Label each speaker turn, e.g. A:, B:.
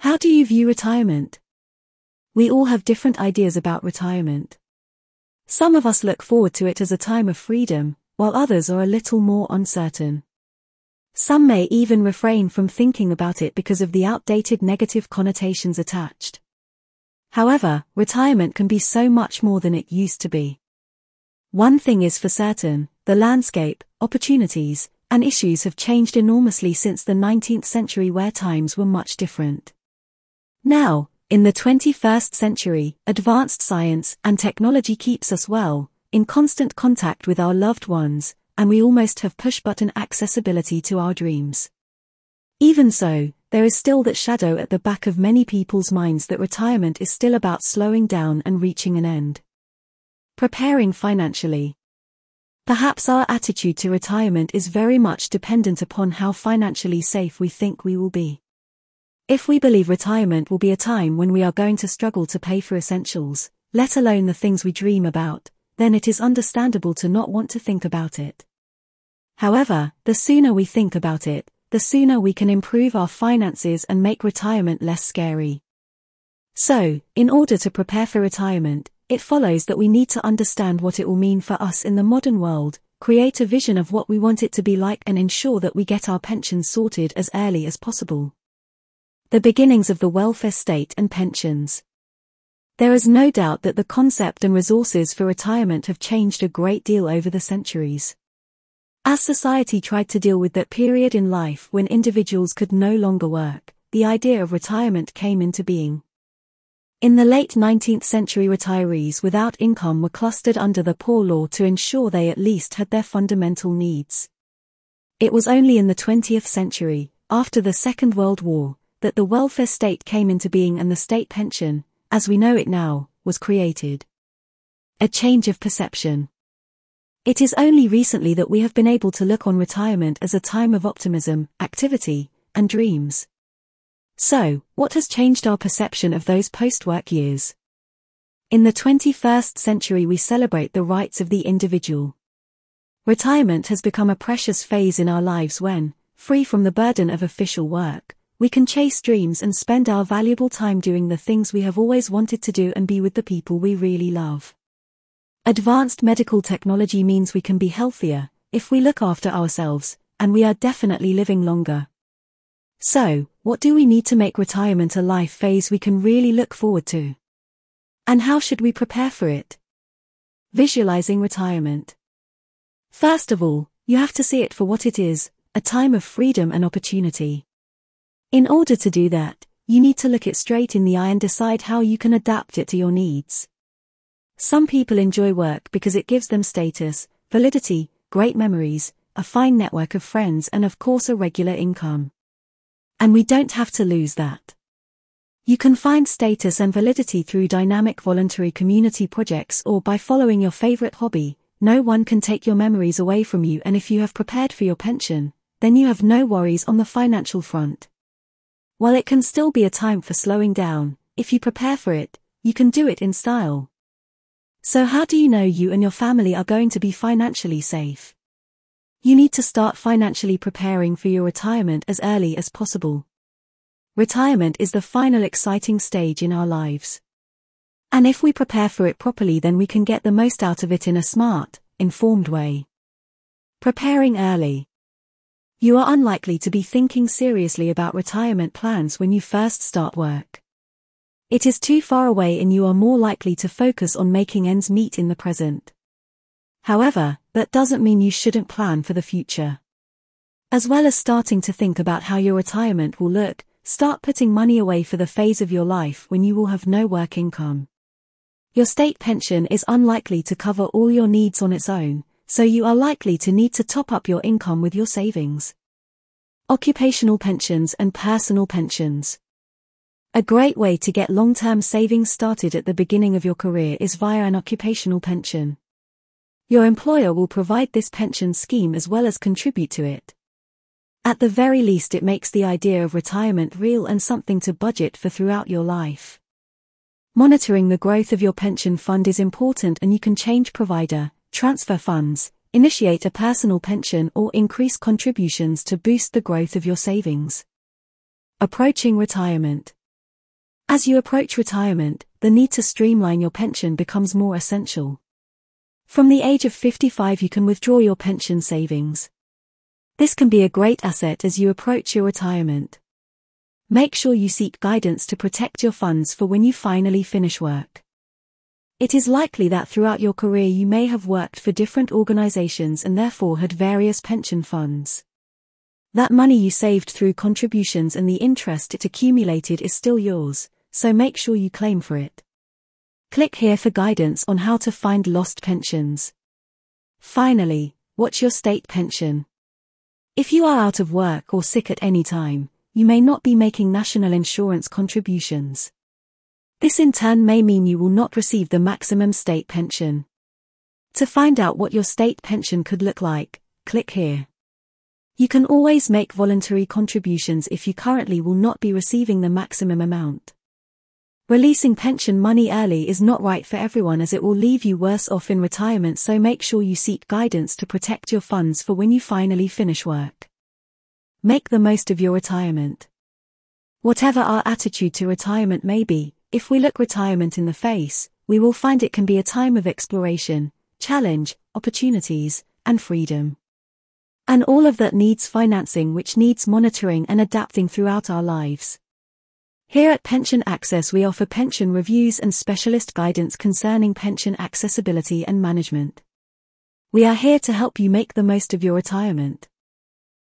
A: How do you view retirement? We all have different ideas about retirement. Some of us look forward to it as a time of freedom, while others are a little more uncertain. Some may even refrain from thinking about it because of the outdated negative connotations attached. However, retirement can be so much more than it used to be. One thing is for certain, the landscape, opportunities, and issues have changed enormously since the 19th century where times were much different. Now, in the 21st century, advanced science and technology keeps us well, in constant contact with our loved ones, and we almost have push-button accessibility to our dreams. Even so, there is still that shadow at the back of many people's minds that retirement is still about slowing down and reaching an end. Preparing financially. Perhaps our attitude to retirement is very much dependent upon how financially safe we think we will be. If we believe retirement will be a time when we are going to struggle to pay for essentials, let alone the things we dream about, then it is understandable to not want to think about it. However, the sooner we think about it, the sooner we can improve our finances and make retirement less scary. So, in order to prepare for retirement, it follows that we need to understand what it will mean for us in the modern world, create a vision of what we want it to be like, and ensure that we get our pensions sorted as early as possible. The beginnings of the welfare state and pensions. There is no doubt that the concept and resources for retirement have changed a great deal over the centuries. As society tried to deal with that period in life when individuals could no longer work, the idea of retirement came into being. In the late 19th century, retirees without income were clustered under the Poor Law to ensure they at least had their fundamental needs. It was only in the 20th century, after the Second World War, that the welfare state came into being and the state pension, as we know it now, was created. A change of perception. It is only recently that we have been able to look on retirement as a time of optimism, activity, and dreams. So, what has changed our perception of those post-work years? In the 21st century we celebrate the rights of the individual. Retirement has become a precious phase in our lives when, free from the burden of official work, we can chase dreams and spend our valuable time doing the things we have always wanted to do and be with the people we really love. Advanced medical technology means we can be healthier, if we look after ourselves, and we are definitely living longer. So, what do we need to make retirement a life phase we can really look forward to? And how should we prepare for it? Visualizing retirement. First of all, you have to see it for what it is, a time of freedom and opportunity. In order to do that, you need to look it straight in the eye and decide how you can adapt it to your needs. Some people enjoy work because it gives them status, validity, great memories, a fine network of friends, and of course a regular income. And we don't have to lose that. You can find status and validity through dynamic voluntary community projects or by following your favorite hobby. No one can take your memories away from you, and if you have prepared for your pension, then you have no worries on the financial front. While it can still be a time for slowing down, if you prepare for it, you can do it in style. So how do you know you and your family are going to be financially safe? You need to start financially preparing for your retirement as early as possible. Retirement is the final exciting stage in our lives. And if we prepare for it properly, then we can get the most out of it in a smart, informed way. Preparing early. You are unlikely to be thinking seriously about retirement plans when you first start work. It is too far away and you are more likely to focus on making ends meet in the present. However, that doesn't mean you shouldn't plan for the future. As well as starting to think about how your retirement will look, start putting money away for the phase of your life when you will have no work income. Your state pension is unlikely to cover all your needs on its own, so you are likely to need to top up your income with your savings. Occupational pensions and personal pensions. A great way to get long-term savings started at the beginning of your career is via an occupational pension. Your employer will provide this pension scheme as well as contribute to it. At the very least, it makes the idea of retirement real and something to budget for throughout your life. Monitoring the growth of your pension fund is important, and you can change provider, transfer funds, initiate a personal pension, or increase contributions to boost the growth of your savings. Approaching retirement. As you approach retirement, the need to streamline your pension becomes more essential. From the age of 55 you can withdraw your pension savings. This can be a great asset as you approach your retirement. Make sure you seek guidance to protect your funds for when you finally finish work. It is likely that throughout your career you may have worked for different organizations and therefore had various pension funds. That money you saved through contributions and the interest it accumulated is still yours, so make sure you claim for it. Click here for guidance on how to find lost pensions. Finally, what's your state pension? If you are out of work or sick at any time, you may not be making national insurance contributions. This in turn may mean you will not receive the maximum state pension. To find out what your state pension could look like, click here. You can always make voluntary contributions if you currently will not be receiving the maximum amount. Releasing pension money early is not right for everyone as it will leave you worse off in retirement, so make sure you seek guidance to protect your funds for when you finally finish work. Make the most of your retirement. Whatever our attitude to retirement may be, if we look retirement in the face, we will find it can be a time of exploration, challenge, opportunities, and freedom. And all of that needs financing, which needs monitoring and adapting throughout our lives. Here at Pension Access we offer pension reviews and specialist guidance concerning pension accessibility and management. We are here to help you make the most of your retirement.